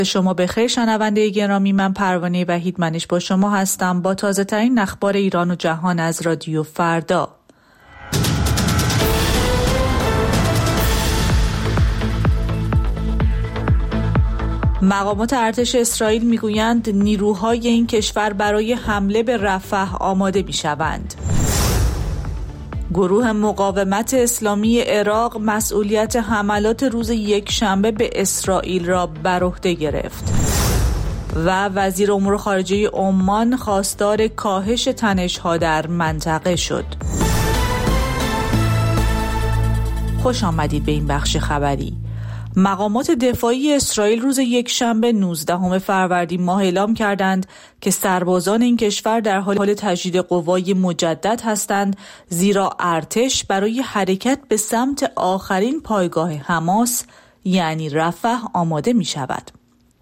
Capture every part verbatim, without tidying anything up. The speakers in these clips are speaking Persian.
شما بخیر شنونده گرامی، من پروانه وحیدمنش با شما هستم با تازه ترین اخبار ایران و جهان از رادیو فردا. مقامات ارتش اسرائیل میگویند نیروهای این کشور برای حمله به رفح آماده میشوند. گروه مقاومت اسلامی عراق مسئولیت حملات روز یک شنبه به اسرائیل را بر عهده گرفت و وزیر امور خارجه عمان خواستار کاهش تنش‌ها در منطقه شد. خوش آمدید به این بخش خبری. مقامات دفاعی اسرائیل روز یکشنبه نوزدهم فروردین ماه اعلام کردند که سربازان این کشور در حال تجدید قوای مجدد هستند، زیرا ارتش برای حرکت به سمت آخرین پایگاه حماس یعنی رفح آماده می شود.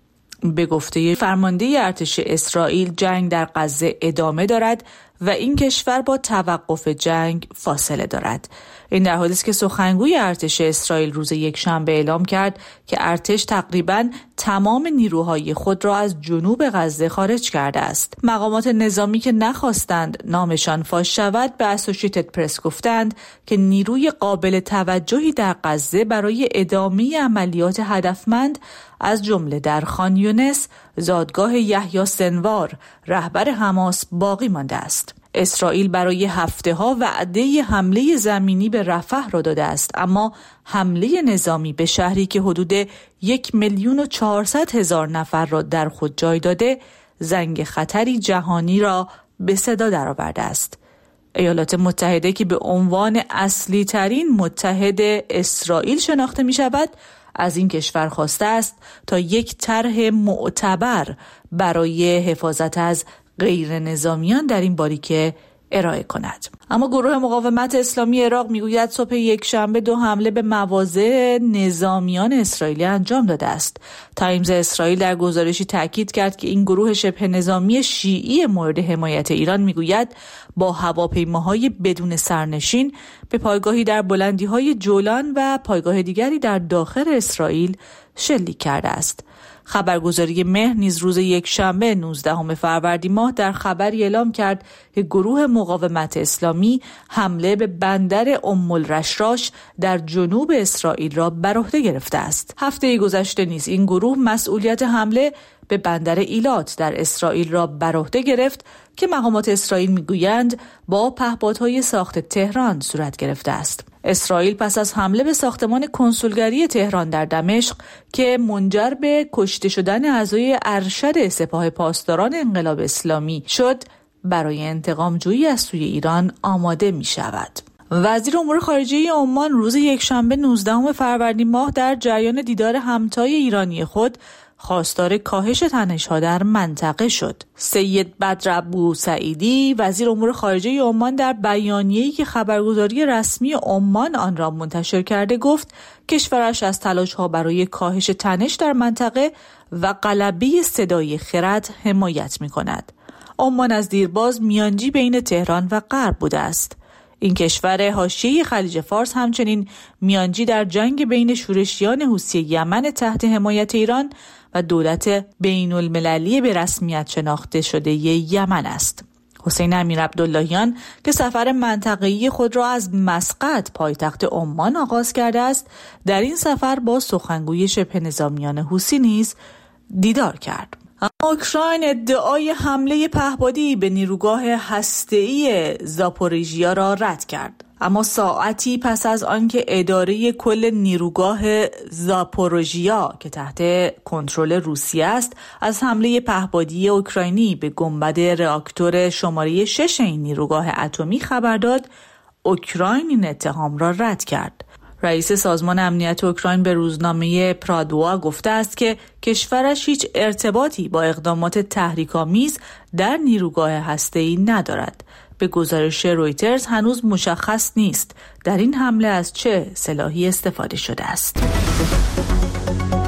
به گفته فرمانده ارتش اسرائیل جنگ در غزه ادامه دارد و این کشور با توقف جنگ فاصله دارد. این در حالی است که سخنگوی ارتش اسرائیل روز یکشنبه اعلام کرد که ارتش تقریباً تمام نیروهای خود را از جنوب غزه خارج کرده است. مقامات نظامی که نخواستند نامشان فاش شود به اسوشیتد پرس گفتند که نیروی قابل توجهی در غزه برای ادامه عملیات هدفمند از جمله در خان یونس زادگاه یحیی سنوار رهبر حماس باقی مانده است. اسرائیل برای هفته‌ها وعده حمله زمینی به رفح را داده است، اما حمله نظامی به شهری که حدود یک میلیون و چهارصد هزار نفر را در خود جای داده زنگ خطری جهانی را به صدا درآورده است. ایالات متحده که به عنوان اصلی ترین متحد اسرائیل شناخته می شود از این کشور خواسته است تا یک طرح معتبر برای حفاظت از غیر نظامیان در این باریکه ارائه کند. اما گروه مقاومت اسلامی عراق میگوید صبح یک شنبه دو حمله به مواضع نظامیان اسرائیلی انجام داده است. تایمز اسرائیل در گزارشی تاکید کرد که این گروه شبه نظامی شیعی مورد حمایت ایران میگوید با هواپیماهای بدون سرنشین به پایگاهی در بلندی‌های جولان و پایگاه دیگری در داخل اسرائیل شلیک کرده است. خبرگزاری مهر نیز روز یکشنبه نوزدهم فروردین ماه در خبری اعلام کرد که گروه مقاومت اسلامی حمله به بندر ام الرشراش در جنوب اسرائیل را بر عهده گرفته است. هفته گذشته نیز این گروه مسئولیت حمله به بندر ایلات در اسرائیل را بر عهده گرفت که مقامات اسرائیل میگویند با پهپادهای ساخت تهران صورت گرفته است. اسرائیل پس از حمله به ساختمان کنسولگری تهران در دمشق که منجر به کشته شدن اعضای ارشد سپاه پاسداران انقلاب اسلامی شد، برای انتقام جویی از سوی ایران آماده می شود. وزیر امور خارجه عمان روز یکشنبه نوزدهم فروردین ماه در جریان دیدار همتای ایرانی خود خواستار کاهش تنش‌ها در منطقه شد. سید بدر ابوسعیدی وزیر امور خارجه عمان در بیانیه‌ای که خبرگزاری رسمی عمان آن را منتشر کرده گفت کشورش از تلاش‌ها برای کاهش تنش در منطقه و غلبه صدای خرد حمایت می‌کند. عمان از دیرباز میانجی بین تهران و غرب بوده است. این کشور حاشیه خلیج فارس همچنین میانجی در جنگ بین شورشیان حوثی یمن تحت حمایت ایران و دولت بین المللی به رسمیت شناخته شده یمن است. حسین امیر عبداللهیان که سفر منطقه‌ای خود را از مسقط پایتخت عمان آغاز کرده است، در این سفر با سخنگوی شبه نظامیان حوثی نیز دیدار کرد. اما اوکراین ادعای حمله پهپادی به نیروگاه هسته‌ای زاپوریژیا را رد کرد. اما ساعتی پس از آنکه اداره کل نیروگاه زاپوریژیا که تحت کنترل روسیه است از حمله پهپادی اوکراینی به گنبد راکتور شماره شش این نیروگاه اتمی خبر داد، اوکراین این اتهام را رد کرد. رئیس سازمان امنیت اوکراین به روزنامه پرادوا گفته است که کشورش هیچ ارتباطی با اقدامات تحریک‌آمیز در نیروگاه هسته‌ای ندارد. به گزارش رویترز هنوز مشخص نیست در این حمله از چه سلاحی استفاده شده است.